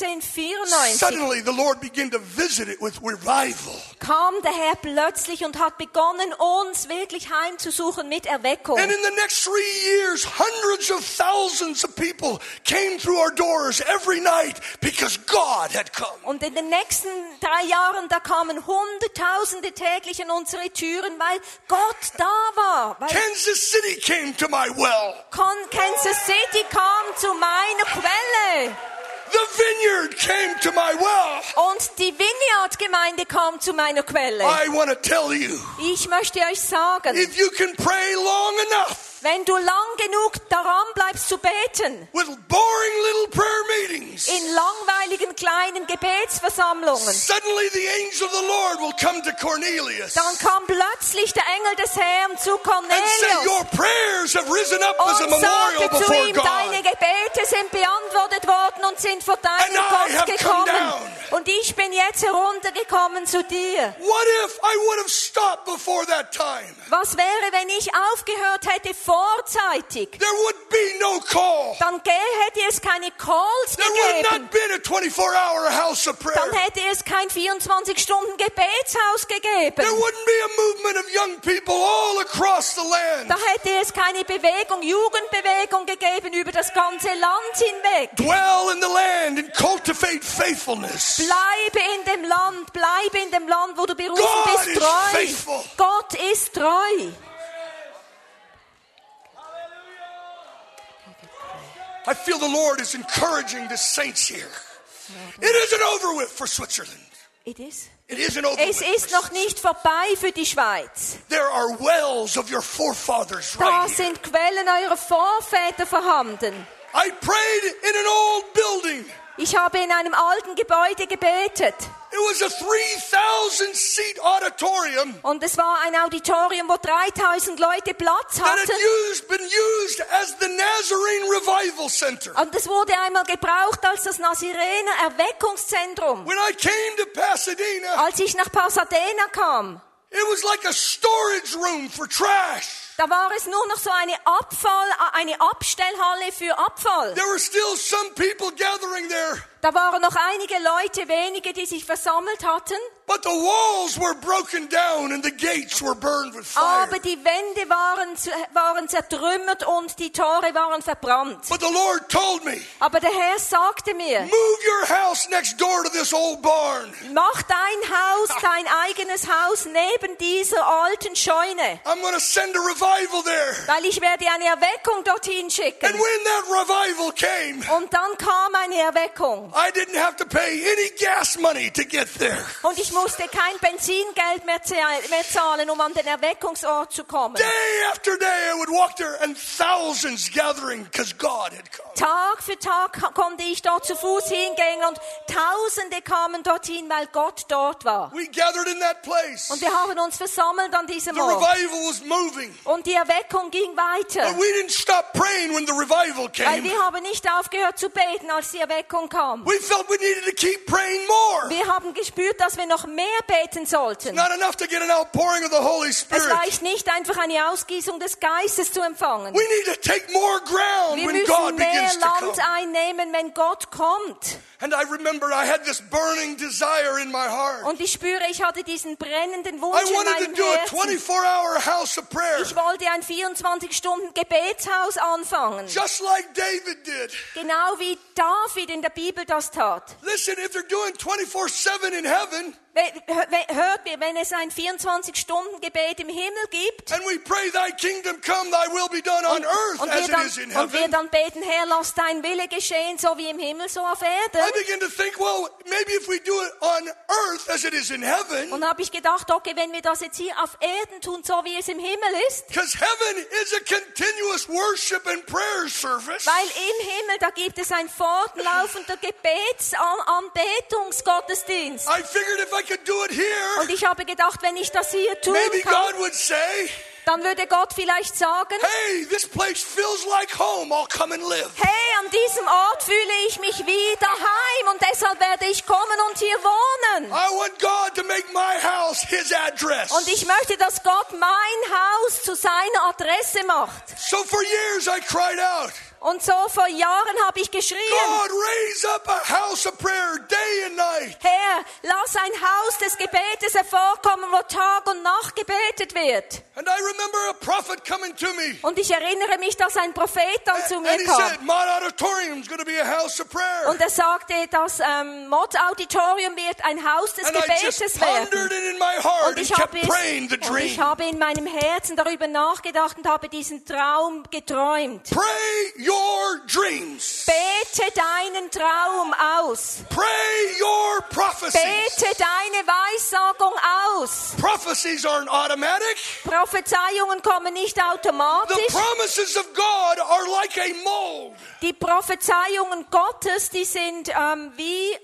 B: 1994
A: suddenly the Lord began to visit it with revival.
B: kam der Herr plötzlich und hat begonnen, uns wirklich heimzusuchen mit Erweckung.
A: And in the next 3 years, hundreds of thousands of people came through our doors every night because God had come.
B: Und in den nächsten 3 Jahren, da kamen Hunderttausende täglich an unsere Türen, weil Gott da war. Weil
A: Kansas City came to my well.
B: Kansas City kam zu meiner Quelle.
A: The Vineyard came to my well.
B: Und die Vineyard-Gemeinde kam zu meiner Quelle.
A: I want to tell you,
B: Ich möchte euch sagen,
A: if you can pray long enough
B: wenn du lang genug daran bleibst zu beten,
A: with boring little prayer meetings,
B: in langweiligen kleinen Gebetsversammlungen,
A: suddenly the angel of the Lord will come to Cornelius
B: dann kam plötzlich der Engel des Herrn zu
A: and say,
B: Cornelius
A: your prayers have risen up as a
B: und
A: memorial
B: sagte zu
A: before
B: ihm, deine
A: God.
B: Gebete sind beantwortet worden und sind vor deinen
A: And I
B: Gott
A: have come
B: gekommen.
A: down.
B: Und ich bin jetzt heruntergekommen zu dir.
A: What if I would have stopped before that time?
B: Was wäre, wenn ich aufgehört hätte vorzeitig?
A: There would be no call.
B: Dann hätte es keine Calls
A: There would
B: gegeben.
A: not been a 24-hour house of
B: Dann
A: prayer.
B: hätte es kein 24-Stunden-Gebetshaus
A: There
B: gegeben.
A: wouldn't be a movement of young people all across the land.
B: Da hätte es keine Bewegung, Jugendbewegung gegeben über das ganze Land hinweg.
A: Dwell in the land and cultivate faithfulness.
B: Bleibe in dem Land, wo du berufen
A: God
B: bist,
A: is
B: treu.
A: faithful.
B: Gott ist treu.
A: I feel the Lord is encouraging the saints here. It isn't over with for Switzerland.
B: It is.
A: It isn't over
B: Es
A: with.
B: ist noch nicht vorbei für die Schweiz.
A: There are wells of your forefathers
B: Da
A: right here.
B: sind Quellen eurer Vorväter vorhanden.
A: I prayed in an old building.
B: Ich habe in einem alten Gebäude gebetet.
A: It was a 3,000-seat auditorium
B: Und es war ein Auditorium, wo 3000 Leute Platz
A: that had
B: hatten.
A: been used as the Nazarene Revival Center.
B: Und es wurde einmal gebraucht als das Nazirener Erweckungszentrum.
A: When I came to Pasadena,
B: Als ich nach Pasadena kam,
A: it was like a storage room for trash.
B: da war es nur noch so eine Abstellhalle für Abfall.
A: There were still some people gathering there,
B: Da waren noch einige Leute, wenige, die sich versammelt hatten.
A: but the walls were broken down and the gates were burned with fire.
B: Aber die Wände waren zertrümmert und die Tore waren verbrannt.
A: But the Lord told me,
B: Aber der Herr sagte mir,
A: move your house next door to this old barn.
B: mach dein Haus, dein eigenes Haus neben dieser alten Scheune.
A: I'm going to send a revival there.
B: Weil ich werde eine Erweckung dorthin schicken.
A: And when that revival came,
B: Und dann kam eine Erweckung.
A: I didn't have to pay any gas money to get there.
B: Und ich musste kein Benzingeld mehr zahlen, um an den Erweckungsort zu kommen.
A: Day after day, I would walk there and thousands gathering because God had come.
B: Tag für Tag konnte ich dort zu Fuß hingehen und Tausende kamen dorthin, weil Gott dort war.
A: We gathered in that place.
B: Und wir haben uns versammelt an diesem
A: The
B: Ort.
A: revival was moving.
B: Und die Erweckung ging weiter.
A: But we didn't stop praying when the revival
B: Weil
A: came.
B: wir haben nicht aufgehört zu beten, als die Erweckung kam.
A: We felt we needed to keep praying more.
B: Wir haben gespürt, dass wir noch mehr beten sollten.
A: Not enough to get an outpouring of the Holy
B: Es
A: Spirit.
B: reicht nicht, einfach eine Ausgießung des Geistes zu empfangen.
A: We need to take more ground
B: Wir
A: when God
B: müssen mehr
A: begins to
B: Land
A: come.
B: einnehmen, wenn Gott kommt.
A: And I remember I had this burning desire in my heart.
B: Und ich spüre, ich hatte diesen brennenden
A: I
B: Wunsch in
A: wanted to
B: meinem
A: do a
B: Herzen.
A: 24-hour house of prayer,
B: Ich wollte ein 24-Stunden-Gebetshaus anfangen.
A: just like David did.
B: Genau wie David in der Bibel das tat.
A: Listen, if they're doing 24/7 in heaven,
B: Hört mir, wenn es ein 24-Stunden-Gebet im Himmel gibt
A: and we pray, thy kingdom come, thy will be done on earth
B: und
A: as it is in
B: wir
A: heaven,
B: dann beten, Herr, lass dein Wille geschehen, so wie im Himmel, so auf Erden.
A: I begin to think, well, maybe if we do it on earth as it is in heaven,
B: Und habe ich gedacht, okay, wenn wir das jetzt hier auf Erden tun, so wie es im Himmel ist,
A: because heaven is a continuous worship and prayer service.
B: weil im Himmel, da gibt es ein fortlaufender Anbetungsgottesdienst.
A: I figured if I could do it here,
B: Und ich habe gedacht, wenn ich das hier tun
A: maybe
B: kann,
A: God would say,
B: dann würde Gott vielleicht sagen,
A: hey, this place feels like home, I'll come and live.
B: hey, an diesem Ort fühle ich mich wie daheim und deshalb werde ich kommen und hier wohnen.
A: I want God to make my house his address.
B: Und ich möchte, dass Gott mein Haus zu seiner Adresse macht.
A: So for years I cried out,
B: Und so vor Jahren habe ich geschrien,
A: God, raise up a house of prayer day and night.
B: Herr, lass ein Haus des Gebetes hervorkommen, wo Tag und Nacht gebetet wird.
A: And I remember a prophet coming to me.
B: Und ich erinnere mich, dass ein Prophet dann zu
A: And
B: mir
A: he
B: kam.
A: said, Mott Auditorium is going to be a house of prayer.
B: Und er sagte, das Mott Auditorium wird ein Haus des
A: And I just
B: Gebetes
A: pondered
B: werden.
A: it in my heart
B: Und
A: and
B: ich
A: kept praying the
B: und ich
A: dream.
B: habe in meinem Herzen darüber nachgedacht und habe diesen Traum geträumt.
A: Pray your dreams.
B: Bete deinen Traum aus.
A: Pray your prophecies.
B: Bete deine Weissagung aus.
A: Prophecies aren't automatic.
B: Prophezeiungen kommen nicht
A: The
B: automatisch.
A: promises of God are like a mold.
B: Die Prophezeiungen Gottes, die sind wie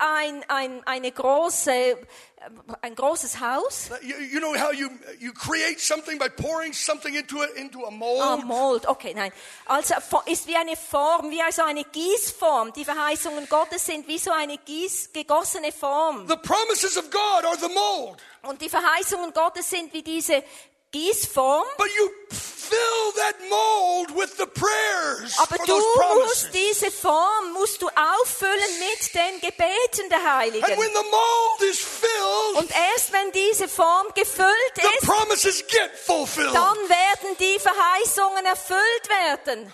B: ein großes Haus.
A: You know how you create something by pouring something into a mold?
B: Ah, Mold, okay, nein. Also ist wie eine Form, wie also eine Gießform. Die Verheißungen Gottes sind wie so eine gegossene Form.
A: The promises of God are the mold.
B: Und die Verheißungen Gottes sind wie diese Gießform.
A: But you fill that mold with the prayers
B: Aber
A: for
B: du
A: those promises.
B: musst diese Form auffüllen mit den Gebeten der
A: And
B: Heiligen.
A: when the mold is filled,
B: Und erst wenn diese Form gefüllt
A: the
B: ist,
A: promises get fulfilled.
B: dann werden die Verheißungen erfüllt werden.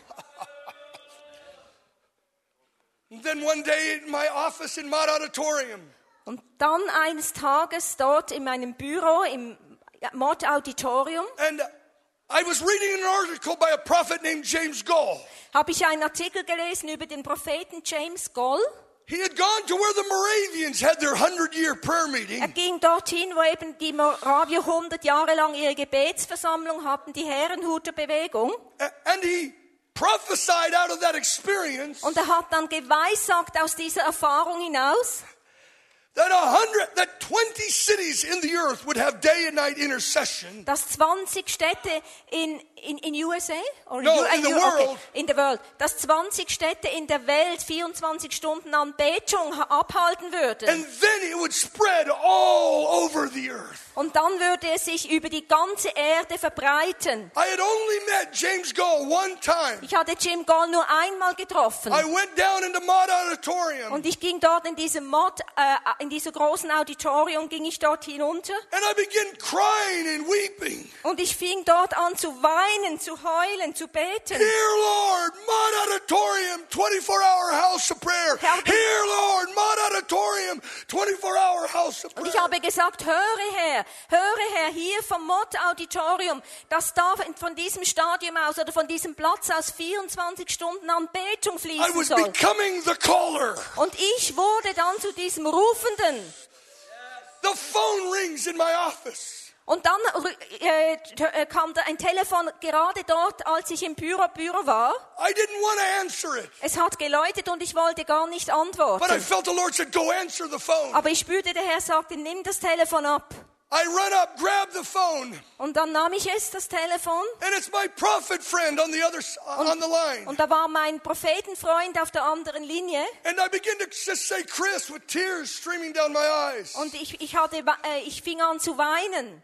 A: And then one day in my office in Mott Auditorium,
B: Und dann eines Tages dort in meinem Büro im Mott Auditorium
A: and I was reading an article by a prophet named James Goll.
B: habe ich einen Artikel gelesen über den Propheten James Goll.
A: He had gone to where the Moravians had their 100-year prayer meeting.
B: Er ging dorthin, wo eben die Moravier 100 Jahre lang ihre Gebetsversammlung hatten, die Herrnhuter Bewegung.
A: And he prophesied out of that experience
B: Und er hat dann geweissagt aus dieser Erfahrung hinaus,
A: that 20 cities in the earth would have day and night intercession.
B: dass 20 Städte in USA? Or
A: No, in the world.
B: In der Welt. Dass 20 Städte in der Welt 24 Stunden Anbetung abhalten würden.
A: And then it would spread all over the earth.
B: Und dann würde es sich über die ganze Erde verbreiten.
A: I had only met James Gall one time.
B: Ich hatte Jim Gall nur einmal getroffen.
A: I went down into Mott Auditorium.
B: Und ich ging dort in diesem in diesem großen Auditorium, ging ich dort hinunter.
A: And I began crying and weeping.
B: Und ich fing dort an zu weinen, zu heulen, zu beten.
A: Dear Lord, Mott Auditorium, 24-hour house of prayer. Dear Lord, Mott Auditorium, 24-hour house of
B: Und
A: prayer.
B: ich habe gesagt, höre Herr, hier vom Mott Auditorium, dass da von diesem Stadium aus oder von diesem Platz aus 24 Stunden Anbetung
A: I
B: fließen
A: was
B: soll.
A: becoming the caller.
B: Und ich wurde dann zu diesem Rufenden.
A: The phone rings in my office.
B: Und dann kam da ein Telefon gerade dort, als ich im Büro war.
A: I didn't want to answer it,
B: Es hat geläutet und ich wollte gar nicht
A: but I
B: antworten.
A: felt the Lord said, go answer the phone.
B: Aber ich spürte, der Herr sagte, nimm das Telefon ab.
A: I run up, grab the phone,
B: Und dann nahm ich das Telefon.
A: and it's my prophet friend on the other on the line.
B: Und da war mein Prophetenfreund auf der anderen Linie.
A: And I began to just say, Chris, with tears streaming down my eyes.
B: Und ich fing an zu weinen.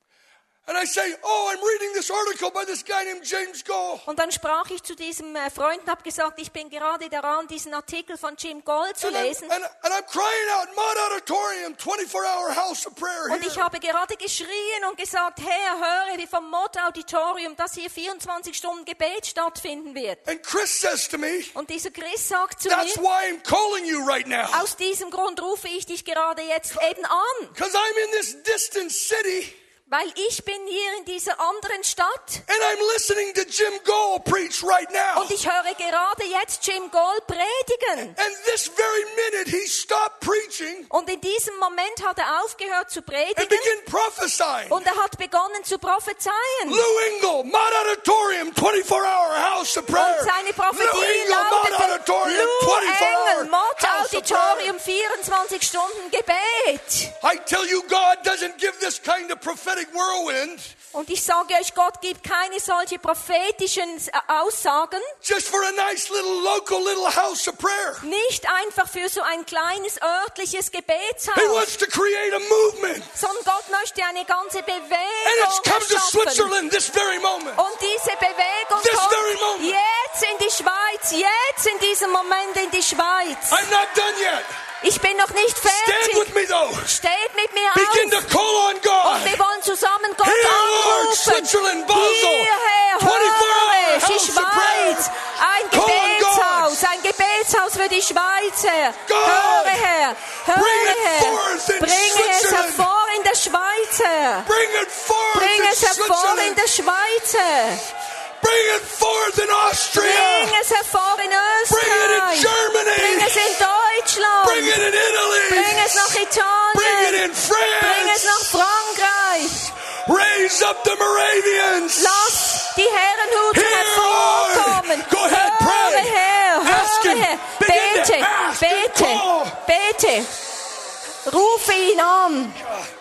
A: And I say, oh, I'm reading this article by this guy named James Gall.
B: Und dann sprach ich zu diesem Freund und habe gesagt, ich bin gerade daran, diesen Artikel von Jim Gall zu lesen.
A: And I'm crying out, Mott Auditorium, 24-hour house of prayer
B: Und ich
A: here.
B: habe gerade geschrien und gesagt, Herr, höre, wie vom Mott Auditorium, dass hier 24 Stunden Gebet stattfinden wird.
A: And Chris says to me,
B: Und dieser Chris sagt zu
A: that's
B: mir,
A: why I'm calling you right now.
B: aus diesem Grund rufe ich dich gerade jetzt eben an.
A: Because I'm in this distant city,
B: Weil ich bin hier in dieser anderen Stadt
A: and I'm listening to Jim Gall preach right now.
B: und ich höre gerade jetzt Jim Gall predigen.
A: And this very minute, he stopped preaching
B: Und in diesem Moment hat er aufgehört zu
A: and
B: predigen
A: began prophesying.
B: und er hat begonnen zu prophezeien.
A: Lou Engle, Mott Auditorium, 24-hour house of prayer.
B: Und seine
A: Lou
B: Prophetie
A: Engle, Mott
B: lautete,
A: Auditorium,
B: Lou
A: 24-hour
B: Engel, Mott
A: house of prayer.
B: Auditorium, 24 Stunden Gebet.
A: I tell you, God doesn't give this kind of prophetic whirlwind
B: Und ich sage euch, Gott gibt keine solche prophetischen Aussagen,
A: just for a nice local little house of prayer.
B: nicht einfach für so ein kleines örtliches
A: He
B: Gebetshaus,
A: wants to create a movement.
B: sondern Gott möchte eine ganze
A: And
B: Bewegung
A: it's come to
B: erschaffen.
A: Switzerland this very moment.
B: Und diese Bewegung
A: This
B: kommt
A: very moment.
B: jetzt in die Schweiz, jetzt in diesem Moment in die Schweiz.
A: I'm not done yet.
B: Ich bin noch nicht
A: Stand
B: fertig.
A: with me though.
B: Steht mit mir
A: Begin
B: auf.
A: to call on God.
B: Und wir wollen zusammen Gott
A: Here, Lord,
B: anrufen.
A: Switzerland, Basel,
B: Hierher,
A: 24-hour
B: höre, die
A: house of prayer.
B: Schweiz. Ein
A: Call on
B: Gebetshaus,
A: God.
B: ein Gebetshaus für die Schweiz, Herr.
A: God,
B: Höre, Herr.
A: bring
B: Höre,
A: it
B: Herr.
A: forth in
B: Bringe es
A: Switzerland.
B: hervor in der Schweiz, Herr.
A: Bring it forth
B: Bring
A: in
B: es hervor in
A: Switzerland.
B: der Schweiz, Herr.
A: Bring it forth in Austria.
B: Bring es hervor in
A: Bring it in
B: Österreich.
A: Germany.
B: Bring es in Deutschland.
A: Bring it in Italy.
B: Bring es nach
A: Bring it
B: Italien.
A: in
B: Bring es nach
A: France.
B: Frankreich.
A: Raise up the Moravians.
B: Lass die Herrenhuter
A: Here,
B: hervorkommen.
A: Lord. Go ahead,
B: Höre
A: pray.
B: her,
A: Ask
B: höre
A: him.
B: her.
A: Begin to
B: Bete,
A: ask and
B: bete,
A: call.
B: bete. Rufe ihn an.